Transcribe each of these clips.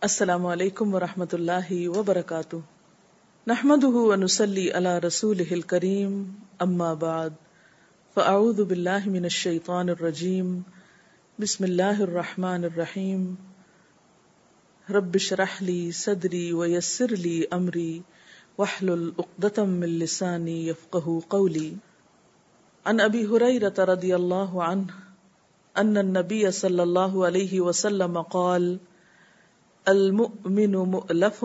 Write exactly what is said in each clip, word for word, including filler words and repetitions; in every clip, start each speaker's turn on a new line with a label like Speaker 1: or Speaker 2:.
Speaker 1: السلام علیکم ورحمۃ اللہ وبرکاتہ نحمده ونصلی علی رسولہ الکریم اما بعد فاعوذ باللہ من الشیطان الرجیم بسم اللہ الرحمن الرحیم رب اشرح لی صدری ویسر لی امری واحلل عقدۃ من لسانی یفقہوا قولی عن ابی ہریرہ رضی اللہ عنہ ان النبی صلی اللہ علیہ وسلم قال المؤمن مؤلف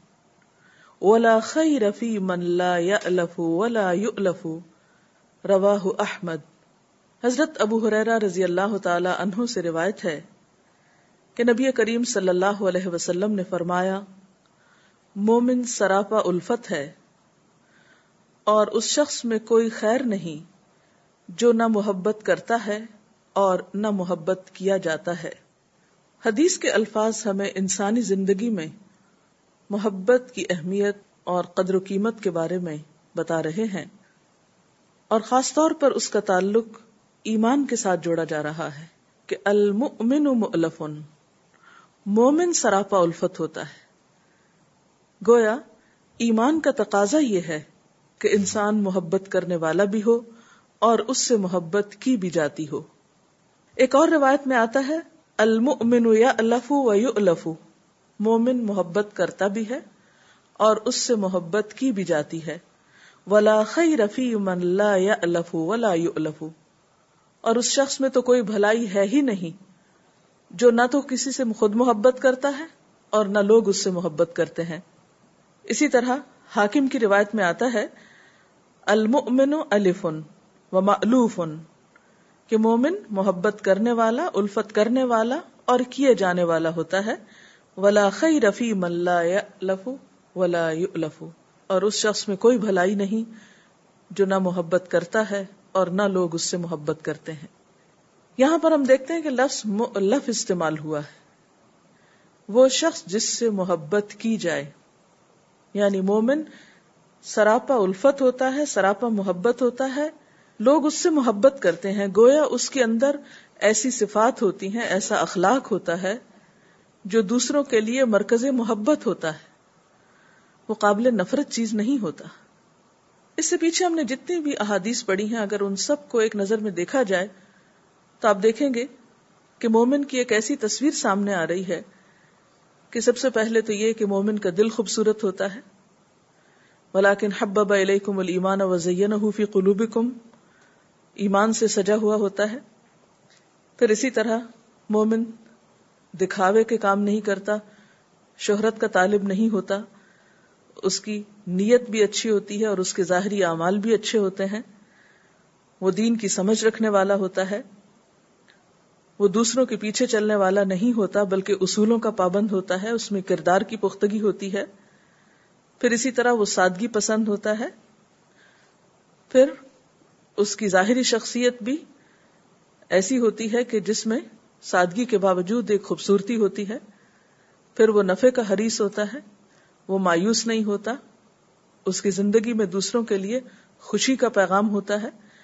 Speaker 1: ولا خیر فی من لا یألف ولا یؤلف رواہ احمد۔ حضرت ابو ہریرہ رضی اللہ تعالی عنہ سے روایت ہے کہ نبی کریم صلی اللہ علیہ وسلم نے فرمایا، مومن سراپا الفت ہے اور اس شخص میں کوئی خیر نہیں جو نہ محبت کرتا ہے اور نہ محبت کیا جاتا ہے۔ حدیث کے الفاظ ہمیں انسانی زندگی میں محبت کی اہمیت اور قدر و قیمت کے بارے میں بتا رہے ہیں، اور خاص طور پر اس کا تعلق ایمان کے ساتھ جوڑا جا رہا ہے کہ المؤمن مؤلف، مومن سراپا الفت ہوتا ہے۔ گویا ایمان کا تقاضا یہ ہے کہ انسان محبت کرنے والا بھی ہو اور اس سے محبت کی بھی جاتی ہو۔ ایک اور روایت میں آتا ہے، المؤمن یألف و یؤلف، مومن محبت کرتا بھی ہے اور اس سے محبت کی بھی جاتی ہے۔ ولا خیر فی من لا یألف ولا یؤلف، اور اس شخص میں تو کوئی بھلائی ہے ہی نہیں جو نہ تو کسی سے خود محبت کرتا ہے اور نہ لوگ اس سے محبت کرتے ہیں۔ اسی طرح حاکم کی روایت میں آتا ہے، المؤمن الف و مألوف، کہ مومن محبت کرنے والا، الفت کرنے والا اور کیے جانے والا ہوتا ہے۔ ولا خیر فی من لا یألف ولا یؤلف، اور اس شخص میں کوئی بھلائی نہیں جو نہ محبت کرتا ہے اور نہ لوگ اس سے محبت کرتے ہیں۔ یہاں پر ہم دیکھتے ہیں کہ لفظ مؤلف استعمال ہوا ہے، وہ شخص جس سے محبت کی جائے، یعنی مومن سراپا الفت ہوتا ہے، سراپا محبت ہوتا ہے، لوگ اس سے محبت کرتے ہیں۔ گویا اس کے اندر ایسی صفات ہوتی ہیں، ایسا اخلاق ہوتا ہے جو دوسروں کے لیے مرکز محبت ہوتا ہے، وہ قابل نفرت چیز نہیں ہوتا۔ اس سے پیچھے ہم نے جتنی بھی احادیث پڑھی ہیں، اگر ان سب کو ایک نظر میں دیکھا جائے تو آپ دیکھیں گے کہ مومن کی ایک ایسی تصویر سامنے آ رہی ہے کہ سب سے پہلے تو یہ کہ مومن کا دل خوبصورت ہوتا ہے، وَلَٰكِنْ حَبَّبَ إِلَيْكُمُ الْإِيمَانَ وَزَيَّنَهُ فِي قُلُوبِكُمْ، ایمان سے سجا ہوا ہوتا ہے۔ پھر اسی طرح مومن دکھاوے کے کام نہیں کرتا، شہرت کا طالب نہیں ہوتا، اس کی نیت بھی اچھی ہوتی ہے اور اس کے ظاہری اعمال بھی اچھے ہوتے ہیں۔ وہ دین کی سمجھ رکھنے والا ہوتا ہے، وہ دوسروں کے پیچھے چلنے والا نہیں ہوتا بلکہ اصولوں کا پابند ہوتا ہے، اس میں کردار کی پختگی ہوتی ہے۔ پھر اسی طرح وہ سادگی پسند ہوتا ہے، پھر اس کی ظاہری شخصیت بھی ایسی ہوتی ہے کہ جس میں سادگی کے باوجود ایک خوبصورتی ہوتی ہے۔ پھر وہ نفع کا حریص ہوتا ہے، وہ مایوس نہیں ہوتا، اس کی زندگی میں دوسروں کے لیے خوشی کا پیغام ہوتا ہے۔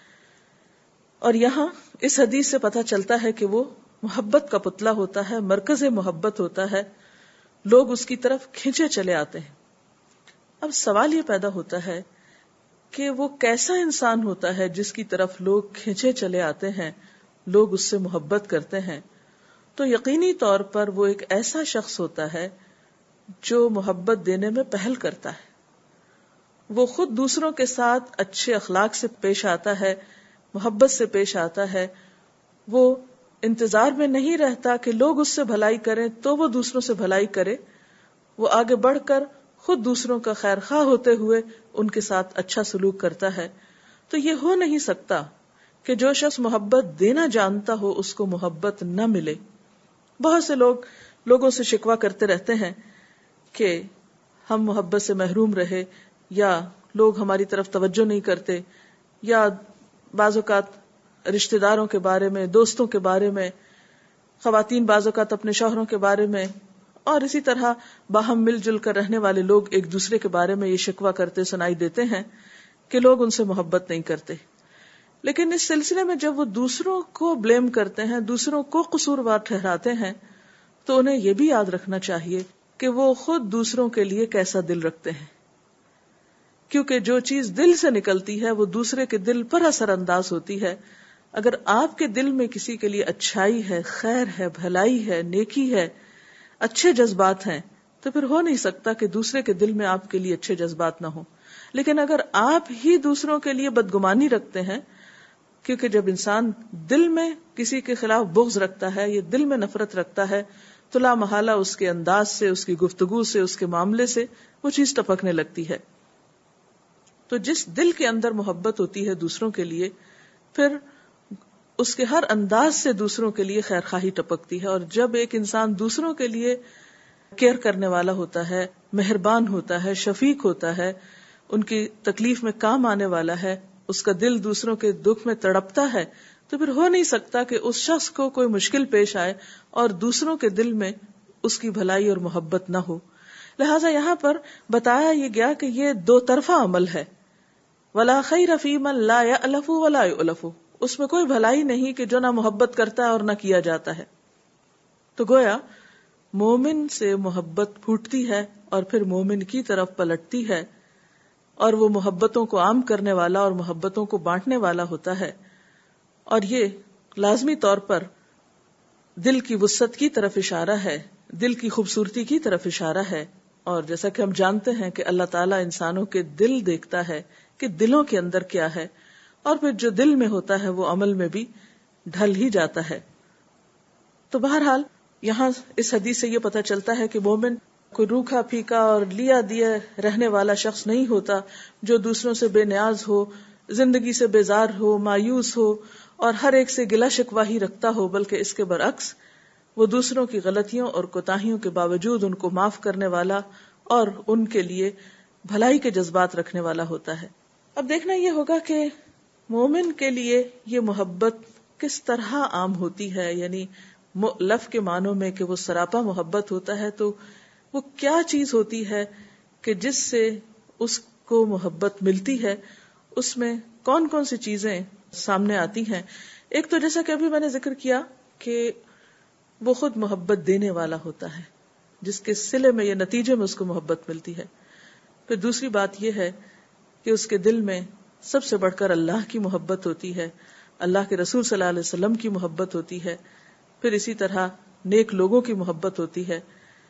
Speaker 1: اور یہاں اس حدیث سے پتہ چلتا ہے کہ وہ محبت کا پتلا ہوتا ہے، مرکز محبت ہوتا ہے، لوگ اس کی طرف کھینچے چلے آتے ہیں۔ اب سوال یہ پیدا ہوتا ہے کہ وہ کیسا انسان ہوتا ہے جس کی طرف لوگ کھینچے چلے آتے ہیں، لوگ اس سے محبت کرتے ہیں؟ تو یقینی طور پر وہ ایک ایسا شخص ہوتا ہے جو محبت دینے میں پہل کرتا ہے، وہ خود دوسروں کے ساتھ اچھے اخلاق سے پیش آتا ہے، محبت سے پیش آتا ہے، وہ انتظار میں نہیں رہتا کہ لوگ اس سے بھلائی کریں تو وہ دوسروں سے بھلائی کرے، وہ آگے بڑھ کر خود دوسروں کا خیر خواہ ہوتے ہوئے ان کے ساتھ اچھا سلوک کرتا ہے۔ تو یہ ہو نہیں سکتا کہ جو شخص محبت دینا جانتا ہو اس کو محبت نہ ملے۔ بہت سے لوگ لوگوں سے شکوہ کرتے رہتے ہیں کہ ہم محبت سے محروم رہے، یا لوگ ہماری طرف توجہ نہیں کرتے، یا بعض اوقات رشتہ داروں کے بارے میں، دوستوں کے بارے میں، خواتین بعض اوقات اپنے شوہروں کے بارے میں، اور اسی طرح باہم مل جل کر رہنے والے لوگ ایک دوسرے کے بارے میں یہ شکوہ کرتے سنائی دیتے ہیں کہ لوگ ان سے محبت نہیں کرتے۔ لیکن اس سلسلے میں جب وہ دوسروں کو بلیم کرتے ہیں، دوسروں کو قصوروار ٹھہراتے ہیں، تو انہیں یہ بھی یاد رکھنا چاہیے کہ وہ خود دوسروں کے لیے کیسا دل رکھتے ہیں، کیونکہ جو چیز دل سے نکلتی ہے وہ دوسرے کے دل پر اثر انداز ہوتی ہے. اگر آپ کے دل میں کسی کے لیے اچھائی ہے، خیر ہے، بھلائی ہے، نیکی ہے، اچھے جذبات ہیں، تو پھر ہو نہیں سکتا کہ دوسرے کے دل میں آپ کے لیے اچھے جذبات نہ ہوں. لیکن اگر آپ ہی دوسروں کے لیے بدگمانی رکھتے ہیں، کیونکہ جب انسان دل میں کسی کے خلاف بغض رکھتا ہے یا دل میں نفرت رکھتا ہے تو لا محالہ اس کے انداز سے، اس کی گفتگو سے، اس کے معاملے سے وہ چیز ٹپکنے لگتی ہے. تو جس دل کے اندر محبت ہوتی ہے دوسروں کے لیے، پھر اس کے ہر انداز سے دوسروں کے لیے خیر خواہی ٹپکتی ہے. اور جب ایک انسان دوسروں کے لیے کیئر کرنے والا ہوتا ہے، مہربان ہوتا ہے، شفیق ہوتا ہے، ان کی تکلیف میں کام آنے والا ہے، اس کا دل دوسروں کے دکھ میں تڑپتا ہے، تو پھر ہو نہیں سکتا کہ اس شخص کو کوئی مشکل پیش آئے اور دوسروں کے دل میں اس کی بھلائی اور محبت نہ ہو. لہٰذا یہاں پر بتایا یہ گیا کہ یہ دو طرفہ عمل ہے. وَلَا خَيْرَ فِي مَن لَا يَأْلَفُ وَلَا يُؤْلَفُ، اس میں کوئی بھلائی نہیں کہ جو نہ محبت کرتا ہے اور نہ کیا جاتا ہے. تو گویا مومن سے محبت پھوٹتی ہے اور پھر مومن کی طرف پلٹتی ہے، اور وہ محبتوں کو عام کرنے والا اور محبتوں کو بانٹنے والا ہوتا ہے. اور یہ لازمی طور پر دل کی وسعت کی طرف اشارہ ہے، دل کی خوبصورتی کی طرف اشارہ ہے. اور جیسا کہ ہم جانتے ہیں کہ اللہ تعالیٰ انسانوں کے دل دیکھتا ہے کہ دلوں کے اندر کیا ہے، اور پھر جو دل میں ہوتا ہے وہ عمل میں بھی ڈھل ہی جاتا ہے. تو بہرحال یہاں اس حدیث سے یہ پتہ چلتا ہے کہ مومن کوئی روکھا پھیکا اور لیا دیا رہنے والا شخص نہیں ہوتا جو دوسروں سے بے نیاز ہو، زندگی سے بیزار ہو، مایوس ہو اور ہر ایک سے گلہ شکوہ ہی رکھتا ہو، بلکہ اس کے برعکس وہ دوسروں کی غلطیوں اور کوتاہیوں کے باوجود ان کو معاف کرنے والا اور ان کے لیے بھلائی کے جذبات رکھنے والا ہوتا ہے. اب دیکھنا یہ ہوگا کہ مومن کے لیے یہ محبت کس طرح عام ہوتی ہے، یعنی مؤلف کے معنوں میں کہ وہ سراپا محبت ہوتا ہے. تو وہ کیا چیز ہوتی ہے کہ جس سے اس کو محبت ملتی ہے، اس میں کون کون سی چیزیں سامنے آتی ہیں. ایک تو جیسا کہ ابھی میں نے ذکر کیا کہ وہ خود محبت دینے والا ہوتا ہے، جس کے صلے میں یا نتیجے میں اس کو محبت ملتی ہے. پھر دوسری بات یہ ہے کہ اس کے دل میں سب سے بڑھ کر اللہ کی محبت ہوتی ہے، اللہ کے رسول صلی اللہ علیہ وسلم کی محبت ہوتی ہے، پھر اسی طرح نیک لوگوں کی محبت ہوتی ہے.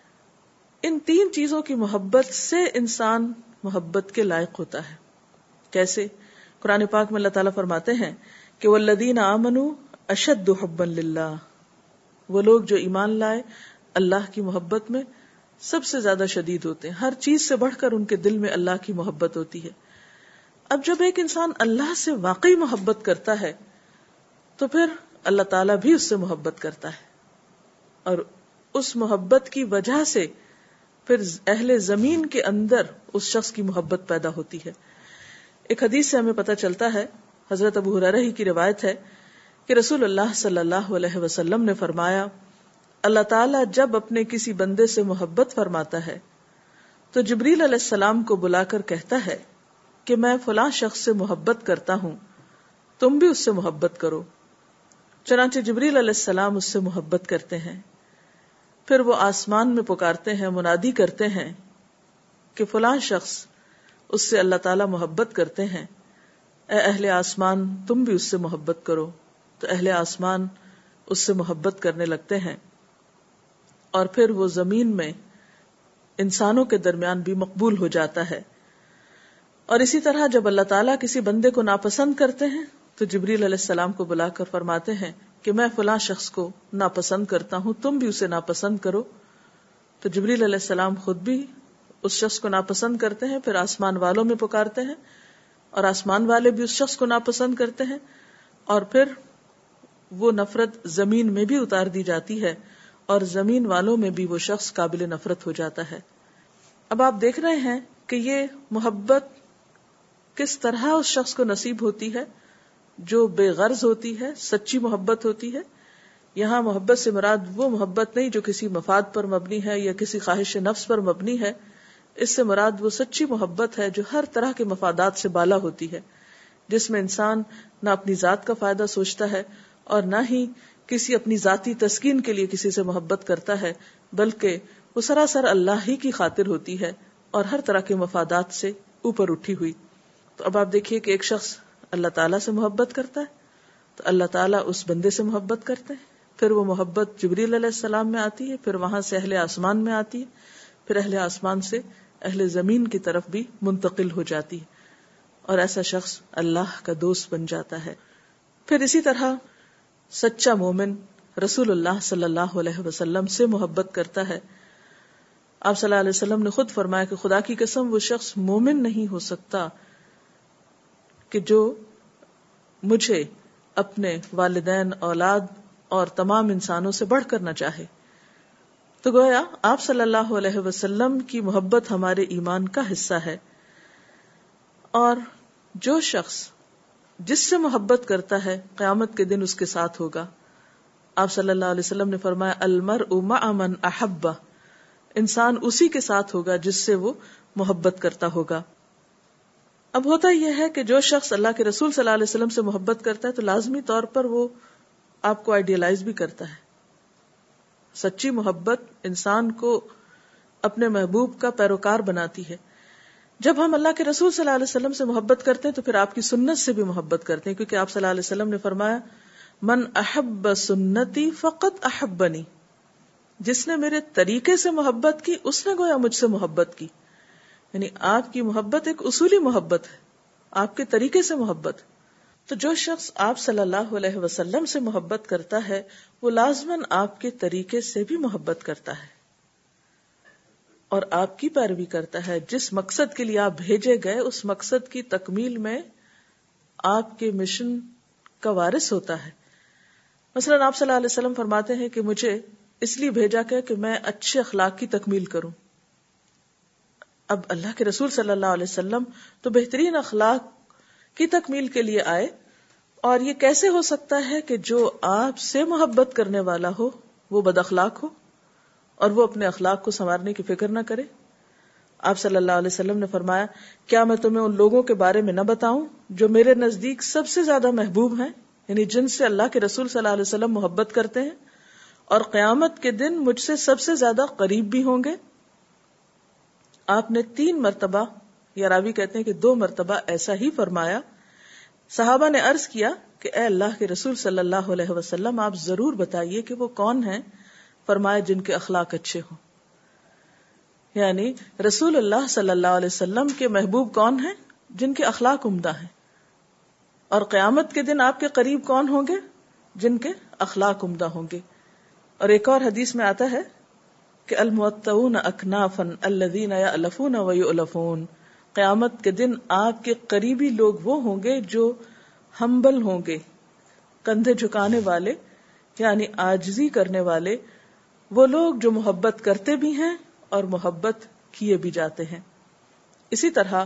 Speaker 1: ان تین چیزوں کی محبت سے انسان محبت کے لائق ہوتا ہے. کیسے؟ قرآن پاک میں اللہ تعالیٰ فرماتے ہیں کہ والذین آمنوا اشد حبا للہ، وہ لوگ جو ایمان لائے اللہ کی محبت میں سب سے زیادہ شدید ہوتے ہیں. ہر چیز سے بڑھ کر ان کے دل میں اللہ کی محبت ہوتی ہے. اب جب ایک انسان اللہ سے واقعی محبت کرتا ہے تو پھر اللہ تعالیٰ بھی اس سے محبت کرتا ہے، اور اس محبت کی وجہ سے پھر اہل زمین کے اندر اس شخص کی محبت پیدا ہوتی ہے. ایک حدیث سے ہمیں پتہ چلتا ہے، حضرت ابو ہریرہ ہی کی روایت ہے کہ رسول اللہ صلی اللہ علیہ وسلم نے فرمایا، اللہ تعالیٰ جب اپنے کسی بندے سے محبت فرماتا ہے تو جبریل علیہ السلام کو بلا کر کہتا ہے کہ میں فلاں شخص سے محبت کرتا ہوں، تم بھی اس سے محبت کرو. چنانچہ جبریل علیہ السلام اس سے محبت کرتے ہیں. پھر وہ آسمان میں پکارتے ہیں، منادی کرتے ہیں کہ فلاں شخص، اس سے اللہ تعالیٰ محبت کرتے ہیں، اے اہل آسمان تم بھی اس سے محبت کرو. تو اہل آسمان اس سے محبت کرنے لگتے ہیں، اور پھر وہ زمین میں انسانوں کے درمیان بھی مقبول ہو جاتا ہے. اور اسی طرح جب اللہ تعالیٰ کسی بندے کو ناپسند کرتے ہیں تو جبریل علیہ السلام کو بلا کر فرماتے ہیں کہ میں فلاں شخص کو ناپسند کرتا ہوں، تم بھی اسے ناپسند کرو. تو جبریل علیہ السلام خود بھی اس شخص کو ناپسند کرتے ہیں، پھر آسمان والوں میں پکارتے ہیں اور آسمان والے بھی اس شخص کو ناپسند کرتے ہیں، اور پھر وہ نفرت زمین میں بھی اتار دی جاتی ہے اور زمین والوں میں بھی وہ شخص قابل نفرت ہو جاتا ہے. اب آپ دیکھ رہے ہیں کہ یہ محبت کس طرح اس شخص کو نصیب ہوتی ہے جو بے غرض ہوتی ہے، سچی محبت ہوتی ہے. یہاں محبت سے مراد وہ محبت نہیں جو کسی مفاد پر مبنی ہے یا کسی خواہش نفس پر مبنی ہے. اس سے مراد وہ سچی محبت ہے جو ہر طرح کے مفادات سے بالا ہوتی ہے، جس میں انسان نہ اپنی ذات کا فائدہ سوچتا ہے اور نہ ہی کسی اپنی ذاتی تسکین کے لیے کسی سے محبت کرتا ہے، بلکہ وہ سراسر اللہ ہی کی خاطر ہوتی ہے اور ہر طرح کے مفادات سے اوپر اٹھی ہوئی. تو اب آپ دیکھیے کہ ایک شخص اللہ تعالیٰ سے محبت کرتا ہے تو اللہ تعالیٰ اس بندے سے محبت کرتے ہیں، پھر وہ محبت جبریل علیہ السلام میں آتی ہے، پھر وہاں سے اہل آسمان میں آتی ہے، پھر اہل آسمان سے اہل زمین کی طرف بھی منتقل ہو جاتی ہے، اور ایسا شخص اللہ کا دوست بن جاتا ہے. پھر اسی طرح سچا مومن رسول اللہ صلی اللہ علیہ وسلم سے محبت کرتا ہے. آپ صلی اللہ علیہ وسلم نے خود فرمایا کہ خدا کی قسم وہ شخص مومن نہیں ہو سکتا کہ جو مجھے اپنے والدین، اولاد اور تمام انسانوں سے بڑھ کر نہ چاہے. تو گویا آپ صلی اللہ علیہ وسلم کی محبت ہمارے ایمان کا حصہ ہے، اور جو شخص جس سے محبت کرتا ہے قیامت کے دن اس کے ساتھ ہوگا. آپ صلی اللہ علیہ وسلم نے فرمایا المرء مع من احب، انسان اسی کے ساتھ ہوگا جس سے وہ محبت کرتا ہوگا. اب ہوتا یہ ہے کہ جو شخص اللہ کے رسول صلی اللہ علیہ وسلم سے محبت کرتا ہے تو لازمی طور پر وہ آپ کو آئیڈیلائز بھی کرتا ہے. سچی محبت انسان کو اپنے محبوب کا پیروکار بناتی ہے. جب ہم اللہ کے رسول صلی اللہ علیہ وسلم سے محبت کرتے ہیں تو پھر آپ کی سنت سے بھی محبت کرتے ہیں، کیونکہ آپ صلی اللہ علیہ وسلم نے فرمایا من احب سنتی فقط احبنی، جس نے میرے طریقے سے محبت کی اس نے گویا مجھ سے محبت کی. یعنی آپ کی محبت ایک اصولی محبت ہے، آپ کے طریقے سے محبت. تو جو شخص آپ صلی اللہ علیہ وسلم سے محبت کرتا ہے وہ لازماً آپ کے طریقے سے بھی محبت کرتا ہے اور آپ کی پیروی کرتا ہے. جس مقصد کے لیے آپ بھیجے گئے اس مقصد کی تکمیل میں آپ کے مشن کا وارث ہوتا ہے. مثلاً آپ صلی اللہ علیہ وسلم فرماتے ہیں کہ مجھے اس لیے بھیجا گیا کہ میں اچھے اخلاق کی تکمیل کروں. اب اللہ کے رسول صلی اللہ علیہ وسلم تو بہترین اخلاق کی تکمیل کے لیے آئے، اور یہ کیسے ہو سکتا ہے کہ جو آپ سے محبت کرنے والا ہو وہ بد اخلاق ہو اور وہ اپنے اخلاق کو سنوارنے کی فکر نہ کرے. آپ صلی اللہ علیہ وسلم نے فرمایا کیا میں تمہیں ان لوگوں کے بارے میں نہ بتاؤں جو میرے نزدیک سب سے زیادہ محبوب ہیں، یعنی جن سے اللہ کے رسول صلی اللہ علیہ وسلم محبت کرتے ہیں اور قیامت کے دن مجھ سے سب سے زیادہ قریب بھی ہوں گے. آپ نے تین مرتبہ، یا راوی کہتے ہیں کہ دو مرتبہ ایسا ہی فرمایا. صحابہ نے عرض کیا کہ اے اللہ کے رسول صلی اللہ علیہ وسلم آپ ضرور بتائیے کہ وہ کون ہیں. فرمایا جن کے اخلاق اچھے ہوں. یعنی رسول اللہ صلی اللہ علیہ وسلم کے محبوب کون ہیں؟ جن کے اخلاق عمدہ ہیں. اور قیامت کے دن آپ کے قریب کون ہوں گے؟ جن کے اخلاق عمدہ ہوں گے. اور ایک اور حدیث میں آتا ہے کہ الموطؤون اکنافا الذین یألفون ویؤلفون، قیامت کے دن آپ کے قریبی لوگ وہ ہوں گے جو ہمبل ہوں گے، کندھے جھکانے والے یعنی عاجزی کرنے والے، وہ لوگ جو محبت کرتے بھی ہیں اور محبت کیے بھی جاتے ہیں. اسی طرح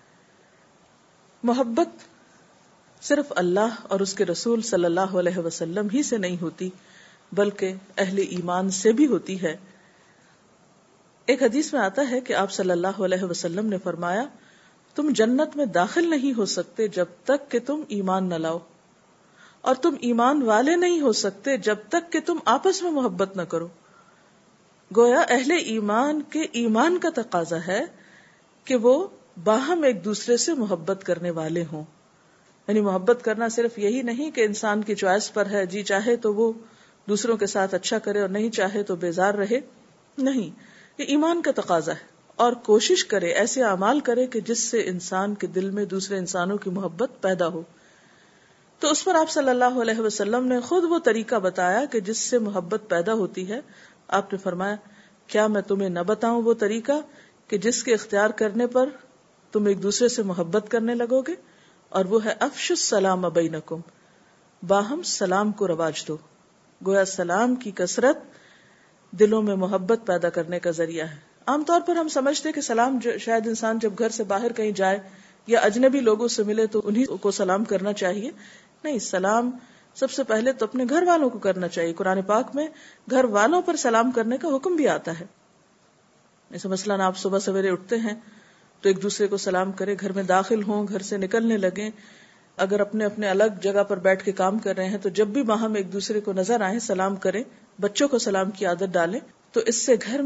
Speaker 1: محبت صرف اللہ اور اس کے رسول صلی اللہ علیہ وسلم ہی سے نہیں ہوتی بلکہ اہل ایمان سے بھی ہوتی ہے. ایک حدیث میں آتا ہے کہ آپ صلی اللہ علیہ وسلم نے فرمایا تم جنت میں داخل نہیں ہو سکتے جب تک کہ تم ایمان نہ لاؤ، اور تم ایمان والے نہیں ہو سکتے جب تک کہ تم آپس میں محبت نہ کرو. گویا اہل ایمان کے ایمان کا تقاضا ہے کہ وہ باہم ایک دوسرے سے محبت کرنے والے ہوں. یعنی محبت کرنا صرف یہی نہیں کہ انسان کی چوائس پر ہے، جی چاہے تو وہ دوسروں کے ساتھ اچھا کرے اور نہیں چاہے تو بیزار رہے. نہیں، یہ ایمان کا تقاضا ہے، اور کوشش کرے، ایسے اعمال کرے کہ جس سے انسان کے دل میں دوسرے انسانوں کی محبت پیدا ہو. تو اس پر آپ صلی اللہ علیہ وسلم نے خود وہ طریقہ بتایا کہ جس سے محبت پیدا ہوتی ہے. آپ نے فرمایا کیا میں تمہیں نہ بتاؤں وہ طریقہ کہ جس کے اختیار کرنے پر تم ایک دوسرے سے محبت کرنے لگو گے، اور وہ ہے افشوا السلام بینکم، باہم سلام کو رواج دو. گویا سلام کی کثرت دلوں میں محبت پیدا کرنے کا ذریعہ ہے. عام طور پر ہم سمجھتے کہ سلام شاید انسان جب گھر سے باہر کہیں جائے یا اجنبی لوگوں سے ملے تو انہی کو سلام کرنا چاہیے. نہیں، سلام سب سے پہلے تو اپنے گھر والوں کو کرنا چاہیے. قرآن پاک میں گھر والوں پر سلام کرنے کا حکم بھی آتا ہے. جیسے مثلاً آپ صبح سویرے اٹھتے ہیں تو ایک دوسرے کو سلام کرے، گھر میں داخل ہوں، گھر سے نکلنے لگیں، اگر اپنے اپنے الگ جگہ پر بیٹھ کے کام کر رہے ہیں تو جب بھی وہاں ایک دوسرے کو نظر آئیں سلام کریں. بچوں کو سلام کی عادت ڈالیں تو اس سے گھر میں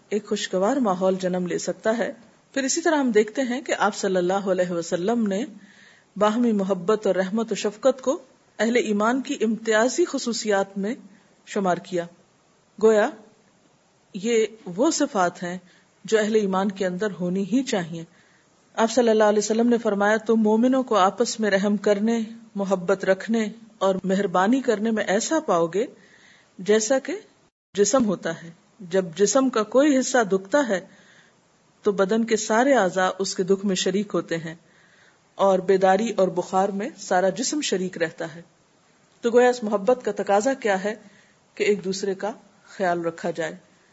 Speaker 1: ایک خوشگوار ماحول جنم لے سکتا ہے۔ پھر اسی طرح ہم دیکھتے ہیں کہ آپ صلی اللہ علیہ وسلم نے باہمی محبت اور رحمت و شفقت کو اہل ایمان کی امتیازی خصوصیات میں شمار کیا۔ گویا یہ وہ صفات ہیں جو اہل ایمان کے اندر ہونی ہی چاہیے۔ آپ صلی اللہ علیہ وسلم نے فرمایا تم مومنوں کو آپس میں رحم کرنے، محبت رکھنے اور مہربانی کرنے میں ایسا پاؤ گے جیسا کہ جسم ہوتا ہے، جب جسم کا کوئی حصہ دکھتا ہے تو بدن کے سارے اعضاء اس کے دکھ میں شریک ہوتے ہیں، اور بیداری اور بخار میں سارا جسم شریک رہتا ہے۔ تو گویا اس محبت کا تقاضا کیا ہے کہ ایک دوسرے کا خیال رکھا جائے۔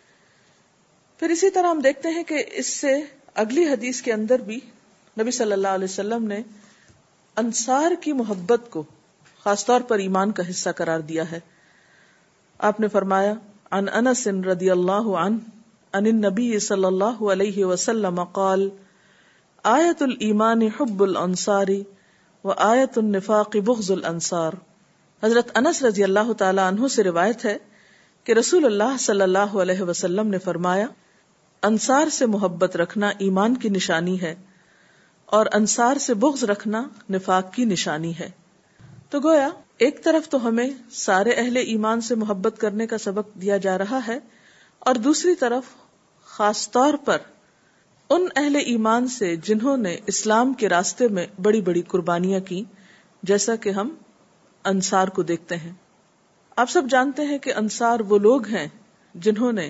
Speaker 1: پھر اسی طرح ہم دیکھتے ہیں کہ اس سے اگلی حدیث کے اندر بھی نبی صلی اللہ علیہ وسلم نے انصار کی محبت کو خاص طور پر ایمان کا حصہ قرار دیا ہے۔ آپ نے فرمایا عن انس رضی اللہ عنہ عن النبی صلی اللہ علیہ وسلم قال آیت الایمان حب الانصار و آیت النفاق بغض الانصار۔ حضرت انس رضی اللہ تعالی عنہ سے روایت ہے کہ رسول اللہ صلی اللہ علیہ وسلم نے فرمایا انصار سے محبت رکھنا ایمان کی نشانی ہے اور انصار سے بغض رکھنا نفاق کی نشانی ہے۔ تو گویا ایک طرف تو ہمیں سارے اہل ایمان سے محبت کرنے کا سبق دیا جا رہا ہے، اور دوسری طرف خاص طور پر ان اہل ایمان سے جنہوں نے اسلام کے راستے میں بڑی بڑی قربانیاں کی، جیسا کہ ہم انصار کو دیکھتے ہیں۔ آپ سب جانتے ہیں کہ انصار وہ لوگ ہیں جنہوں نے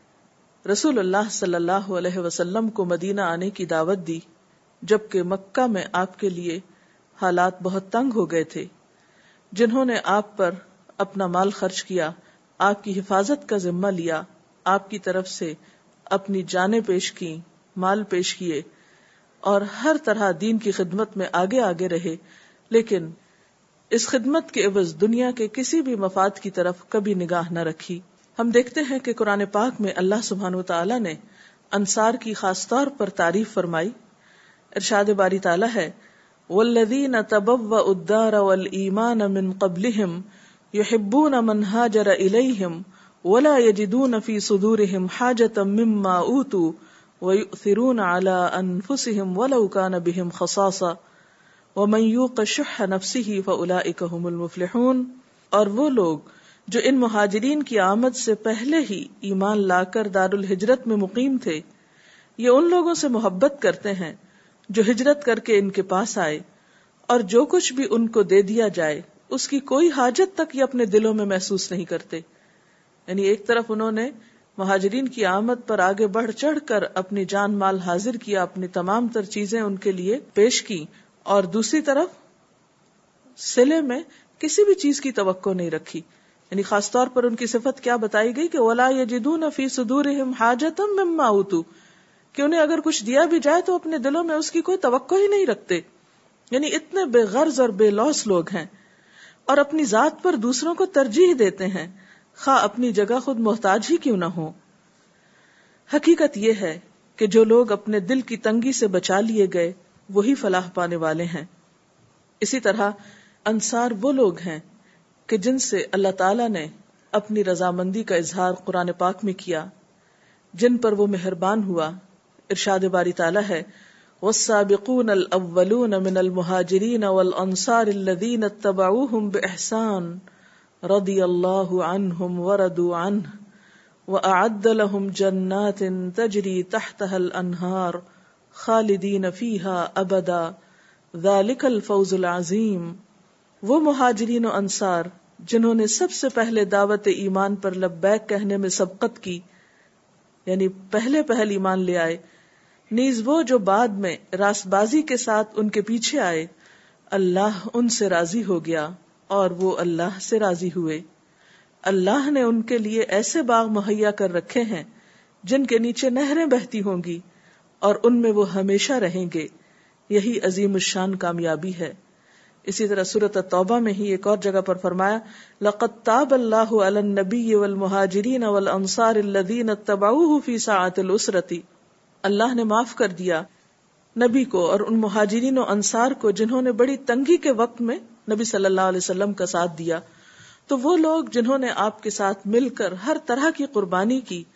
Speaker 1: رسول اللہ صلی اللہ علیہ وسلم کو مدینہ آنے کی دعوت دی، جبکہ مکہ میں آپ کے لیے حالات بہت تنگ ہو گئے تھے، جنہوں نے آپ پر اپنا مال خرچ کیا، آپ کی حفاظت کا ذمہ لیا، آپ کی طرف سے اپنی جانیں پیش کی، مال پیش کیے، اور ہر طرح دین کی خدمت میں آگے آگے رہے، لیکن اس خدمت کے عوض دنیا کے کسی بھی مفاد کی طرف کبھی نگاہ نہ رکھی۔ ہم دیکھتے ہیں کہ قرآن پاک میں اللہ سبحانہ و تعالی نے انصار کی خاص طور پر تعریف فرمائی۔ ارشاد باری تعالی ہے والذین تبوأوا الدار والایمان من قبلہم یحبون من ہاجر الیہم ولا یجدون فی صدورہم حاجۃ مما اوتوا ویؤثرون علی انفسہم ولو کان بہم خصاصہ ومن یوق شح نفسہ فاولئک هم المفلحون۔ اور وہ لوگ جو ان مہاجرین کی آمد سے پہلے ہی ایمان لا کر دار الہجرت میں مقیم تھے، یہ ان لوگوں سے محبت کرتے ہیں جو ہجرت کر کے ان کے پاس آئے، اور جو کچھ بھی ان کو دے دیا جائے اس کی کوئی حاجت تک یہ اپنے دلوں میں محسوس نہیں کرتے۔ یعنی ایک طرف انہوں نے مہاجرین کی آمد پر آگے بڑھ چڑھ کر اپنی جان مال حاضر کیا، اپنی تمام تر چیزیں ان کے لیے پیش کی، اور دوسری طرف صلے میں کسی بھی چیز کی توقع نہیں رکھی۔ یعنی خاص طور پر ان کی صفت کیا بتائی گئی کہ وَلَا يَجِدُونَ فِي صُدُورِهِمْ حَاجَةً مِّمَّا أُوتُوا، کہ انہیں اگر کچھ دیا بھی جائے تو اپنے دلوں میں اس کی کوئی توقع ہی نہیں رکھتے۔ یعنی اتنے بے غرض اور بے لوث لوگ ہیں، اور اپنی ذات پر دوسروں کو ترجیح دیتے ہیں، خواہ اپنی جگہ خود محتاج ہی کیوں نہ ہو۔ حقیقت یہ ہے کہ جو لوگ اپنے دل کی تنگی سے بچا لیے گئے وہی فلاح پانے والے ہیں۔ اسی طرح انصار وہ لوگ ہیں کہ جن سے اللہ تعالیٰ نے اپنی رضامندی کا اظہار قرآن پاک میں کیا، جن پر وہ مہربان ہوا۔ ارشاد باری تعالیٰ ہے والسابقون الاولون من المہاجرین والانصار الذین اتبعوہم باحسان رضی اللہ عنہم ورضوا عنہ وأعد لهم جنات تجری تحتها الانہار خالدین فیہا ابدا ذالک الفوز العظیم۔ وہ مہاجرین و انصار جنہوں نے سب سے پہلے دعوت ایمان پر لبیک کہنے میں سبقت کی، یعنی پہلے پہل ایمان لے آئے، نیز وہ جو بعد میں راست بازی کے ساتھ ان کے پیچھے آئے، اللہ ان سے راضی ہو گیا اور وہ اللہ سے راضی ہوئے۔ اللہ نے ان کے لیے ایسے باغ مہیا کر رکھے ہیں جن کے نیچے نہریں بہتی ہوں گی، اور ان میں وہ ہمیشہ رہیں گے۔ یہی عظیم الشان کامیابی ہے۔ اسی طرح سورۃ التوبہ میں ہی ایک اور جگہ پر فرمایا لقد تاب اللہ علی النبی والمہاجرین والانصار الذین اتبعوہ فی ساعۃ العسرۃ۔ اللہ نے معاف کر دیا نبی کو اور ان مہاجرین و انصار کو جنہوں نے بڑی تنگی کے وقت میں نبی صلی اللہ علیہ وسلم کا ساتھ دیا۔ تو وہ لوگ جنہوں نے آپ کے ساتھ مل کر ہر طرح کی قربانی کی،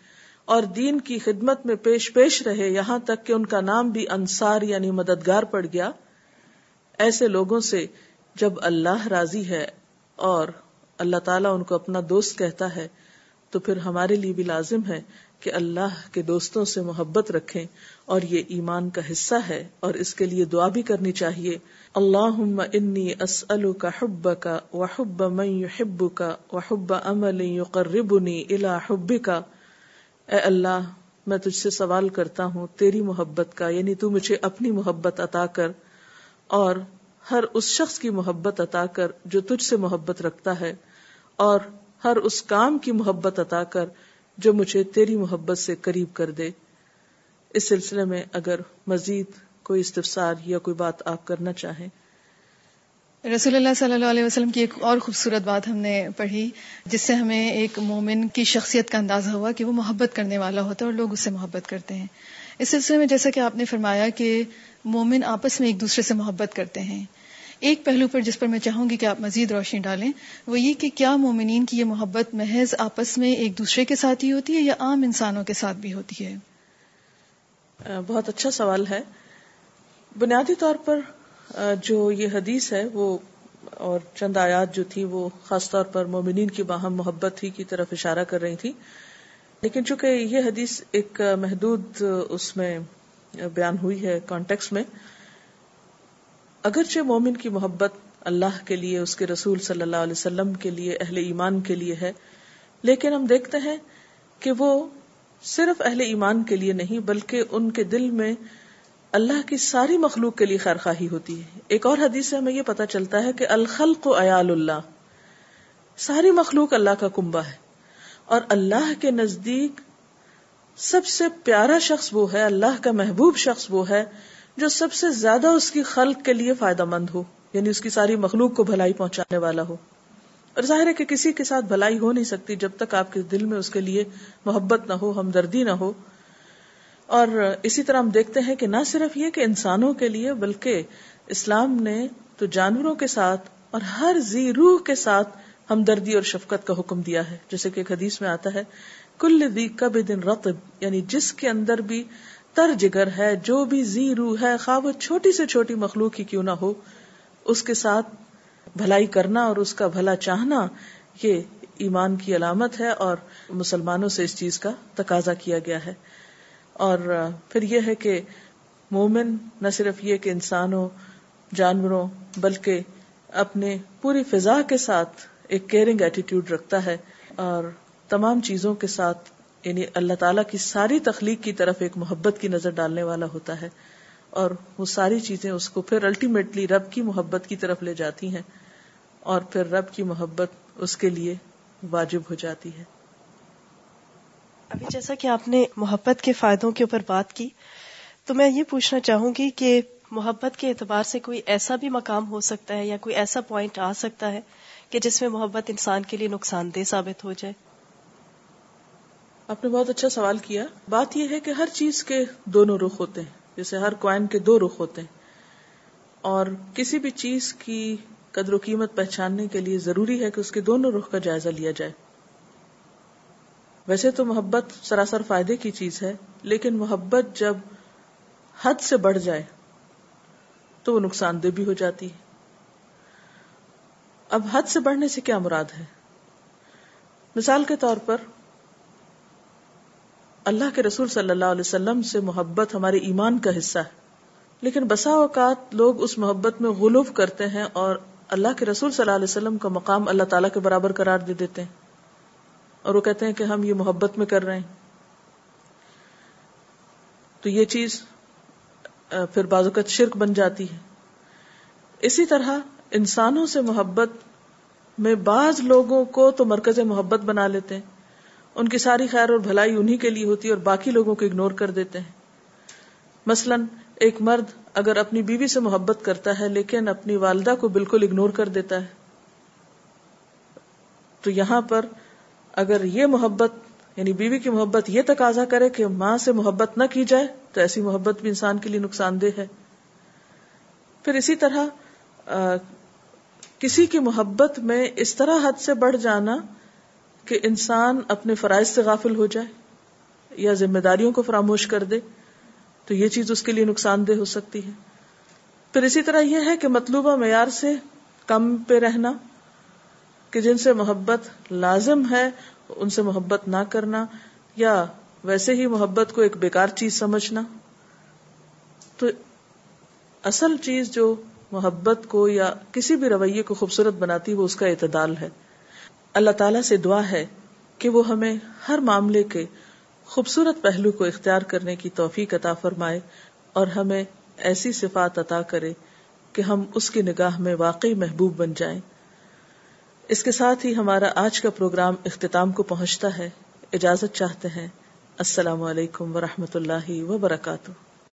Speaker 1: اور دین کی خدمت میں پیش پیش رہے یہاں تک کہ ان کا نام بھی انصار یعنی مددگار پڑ گیا. ایسے لوگوں سے جب اللہ راضی ہے اور اللہ تعالیٰ ان کو اپنا دوست کہتا ہے تو پھر ہمارے لیے بھی لازم ہے کہ اللہ کے دوستوں سے محبت رکھیں، اور یہ ایمان کا حصہ ہے اور اس کے لیے دعا بھی کرنی چاہیے. اللہم انی اسألک حبک وحب من یحبک وحب عمل یقربنی الی حبک. اے اللہ، میں تجھ سے سوال کرتا ہوں تیری محبت کا، یعنی تو مجھے اپنی محبت عطا کر، اور ہر اس شخص کی محبت عطا کر جو تجھ سے محبت رکھتا ہے، اور ہر اس کام کی محبت عطا کر جو مجھے تیری محبت سے قریب کر دے. اس سلسلے میں اگر مزید کوئی استفسار یا کوئی بات آپ کرنا چاہیں.
Speaker 2: رسول اللہ صلی اللہ علیہ وسلم کی ایک اور خوبصورت بات ہم نے پڑھی جس سے ہمیں ایک مومن کی شخصیت کا اندازہ ہوا کہ وہ محبت کرنے والا ہوتا ہے اور لوگ اس سے محبت کرتے ہیں. اس سلسلے میں جیسا کہ آپ نے فرمایا کہ مومن آپس میں ایک دوسرے سے محبت کرتے ہیں، ایک پہلو پر جس پر میں چاہوں گی کہ آپ مزید روشنی ڈالیں وہ یہ کہ کیا مومنین کی یہ محبت محض آپس میں ایک دوسرے کے ساتھ ہی ہوتی ہے یا عام انسانوں کے ساتھ بھی ہوتی ہے؟
Speaker 1: بہت اچھا سوال ہے. بنیادی طور پر جو یہ حدیث ہے وہ اور چند آیات جو تھی وہ خاص طور پر مومنین کی باہم محبت ہی کی طرف اشارہ کر رہی تھی، لیکن چونکہ یہ حدیث ایک محدود اس میں بیان ہوئی ہے کانٹیکس میں، اگرچہ مومن کی محبت اللہ کے لیے، اس کے رسول صلی اللہ علیہ وسلم کے لیے، اہل ایمان کے لیے ہے، لیکن ہم دیکھتے ہیں کہ وہ صرف اہل ایمان کے لیے نہیں بلکہ ان کے دل میں اللہ کی ساری مخلوق کے لیے خیرخواہی ہوتی ہے. ایک اور حدیث سے ہمیں یہ پتہ چلتا ہے کہ الخلق عیال اللہ، ساری مخلوق اللہ کا کنبہ ہے، اور اللہ کے نزدیک سب سے پیارا شخص وہ ہے، اللہ کا محبوب شخص وہ ہے جو سب سے زیادہ اس کی خلق کے لیے فائدہ مند ہو، یعنی اس کی ساری مخلوق کو بھلائی پہنچانے والا ہو. اور ظاہر ہے کہ کسی کے ساتھ بھلائی ہو نہیں سکتی جب تک آپ کے دل میں اس کے لیے محبت نہ ہو، ہمدردی نہ ہو. اور اسی طرح ہم دیکھتے ہیں کہ نہ صرف یہ کہ انسانوں کے لیے بلکہ اسلام نے تو جانوروں کے ساتھ اور ہر ذی روح کے ساتھ ہمدردی اور شفقت کا حکم دیا ہے. جیسے کہ ایک حدیث میں آتا ہے کل ذی کبد رطب، یعنی جس کے اندر بھی تر جگر ہے، جو بھی ذی روح ہے، خواہ وہ چھوٹی سے چھوٹی مخلوق ہی کیوں نہ ہو، اس کے ساتھ بھلائی کرنا اور اس کا بھلا چاہنا یہ ایمان کی علامت ہے، اور مسلمانوں سے اس چیز کا تقاضا کیا گیا ہے. اور پھر یہ ہے کہ مومن نہ صرف یہ کہ انسانوں، جانوروں، بلکہ اپنے پوری فضا کے ساتھ ایک کیئرنگ ایٹیٹیوڈ رکھتا ہے، اور تمام چیزوں کے ساتھ یعنی اللہ تعالیٰ کی ساری تخلیق کی طرف ایک محبت کی نظر ڈالنے والا ہوتا ہے، اور وہ ساری چیزیں اس کو پھر الٹیمیٹلی رب کی محبت کی طرف لے جاتی ہیں، اور پھر رب کی محبت اس کے لیے واجب ہو جاتی ہے.
Speaker 3: ابھی جیسا کہ آپ نے محبت کے فائدوں کے اوپر بات کی تو میں یہ پوچھنا چاہوں گی کہ محبت کے اعتبار سے کوئی ایسا بھی مقام ہو سکتا ہے یا کوئی ایسا پوائنٹ آ سکتا ہے کہ جس میں محبت انسان کے لیے نقصان دہ ثابت ہو جائے؟
Speaker 1: آپ نے بہت اچھا سوال کیا. بات یہ ہے کہ ہر چیز کے دونوں رخ ہوتے ہیں، جیسے ہر کوائن کے دو رخ ہوتے ہیں، اور کسی بھی چیز کی قدر و قیمت پہچاننے کے لیے ضروری ہے کہ اس کے دونوں رخ کا جائزہ لیا جائے. ویسے تو محبت سراسر فائدے کی چیز ہے، لیکن محبت جب حد سے بڑھ جائے تو وہ نقصان دہ بھی ہو جاتی ہے. اب حد سے بڑھنے سے کیا مراد ہے؟ مثال کے طور پر اللہ کے رسول صلی اللہ علیہ وسلم سے محبت ہمارے ایمان کا حصہ ہے، لیکن بسا اوقات لوگ اس محبت میں غلو کرتے ہیں اور اللہ کے رسول صلی اللہ علیہ وسلم کا مقام اللہ تعالیٰ کے برابر قرار دے دیتے ہیں، اور وہ کہتے ہیں کہ ہم یہ محبت میں کر رہے ہیں. تو یہ چیز پھر بعض اوقات شرک بن جاتی ہے. اسی طرح انسانوں سے محبت میں بعض لوگوں کو تو مرکز محبت بنا لیتے ہیں، ان کی ساری خیر اور بھلائی انہی کے لیے ہوتی ہے اور باقی لوگوں کو اگنور کر دیتے ہیں. مثلا ایک مرد اگر اپنی بیوی سے محبت کرتا ہے لیکن اپنی والدہ کو بالکل اگنور کر دیتا ہے، تو یہاں پر اگر یہ محبت یعنی بیوی کی محبت یہ تقاضا کرے کہ ماں سے محبت نہ کی جائے تو ایسی محبت بھی انسان کے لیے نقصان دہ ہے. پھر اسی طرح آ, کسی کی محبت میں اس طرح حد سے بڑھ جانا کہ انسان اپنے فرائض سے غافل ہو جائے، یا ذمہ داریوں کو فراموش کر دے تو یہ چیز اس کے لیے نقصان دہ ہو سکتی ہے. پھر اسی طرح یہ ہے کہ مطلوبہ معیار سے کم پہ رہنا، کہ جن سے محبت لازم ہے ان سے محبت نہ کرنا، یا ویسے ہی محبت کو ایک بیکار چیز سمجھنا. تو اصل چیز جو محبت کو یا کسی بھی رویے کو خوبصورت بناتی وہ اس کا اعتدال ہے. اللہ تعالیٰ سے دعا ہے کہ وہ ہمیں ہر معاملے کے خوبصورت پہلو کو اختیار کرنے کی توفیق عطا فرمائے اور ہمیں ایسی صفات عطا کرے کہ ہم اس کی نگاہ میں واقعی محبوب بن جائیں. اس کے ساتھ ہی ہمارا آج کا پروگرام اختتام کو پہنچتا ہے. اجازت چاہتے ہیں. السلام علیکم ورحمۃ اللہ وبرکاتہ.